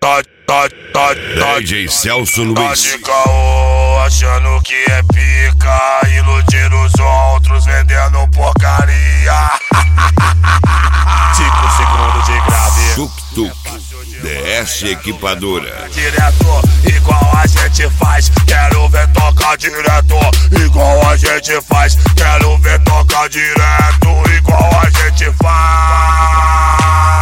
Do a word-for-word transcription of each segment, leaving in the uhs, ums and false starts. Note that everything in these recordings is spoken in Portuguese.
tá, tá, tá, tá. D J Celso Tá Luiz. de caô, achando que é pica, iludindo os outros, vendendo porcaria. Cinco segundos de grave. Tuk Tuk, D S Equipadora. Direto, igual a gente faz. Quero ver tocar direto, igual a gente faz. Quero ver tocar direto, igual a gente faz.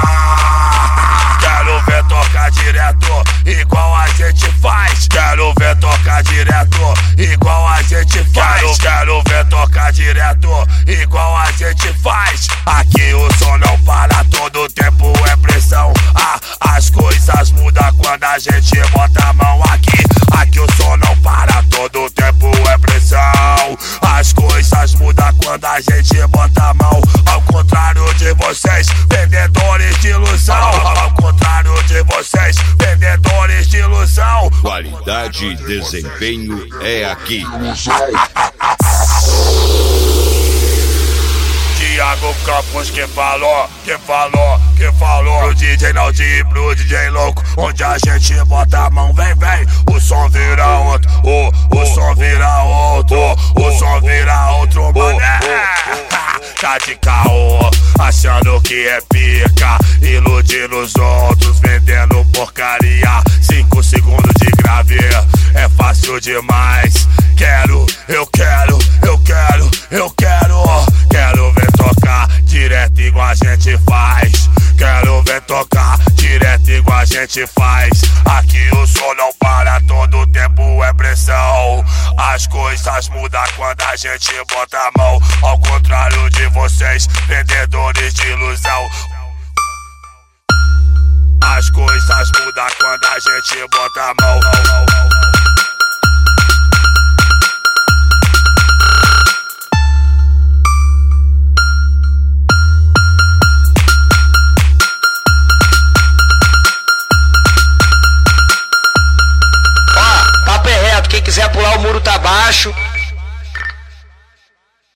Quero ver tocar direto, igual a gente faz. Quero ver tocar direto, igual a gente faz. Quero ver tocar direto, igual a gente faz. Aqui o som não para, todo tempo é pressão. Ah, as coisas mudam quando a gente bota a mão aqui. Aqui o som não para, todo tempo é pressão. As coisas mudam quando a gente bota a mão. Ao contrário de vocês, vendedores de ilusão. Ao contrário de vocês, vendedores de ilusão. Qualidade e desempenho é aqui. Thiago Campos que falou, que falou, que falou. Pro D J Naldinho e pro D J Louco, onde a gente bota a mão, vem, vem. O som vira outro, o, o som vira outro, o som vira outro, mané. Tá de caô, achando que é pica, iludindo os outros, vendendo porcaria. Cinco segundos de grave, é fácil demais. Quero, eu quero, eu quero, eu quero. Quero ver tocar direto igual a gente faz. Quero ver tocar direto igual a gente faz. Aqui o som não para, todo tempo é pressão. As coisas mudam quando a gente bota a mão. Ao contrário de vocês, vendedores de ilusão. As coisas mudam quando a gente bota a mão. Ó, papo é reto, quem quiser pular o muro tá baixo.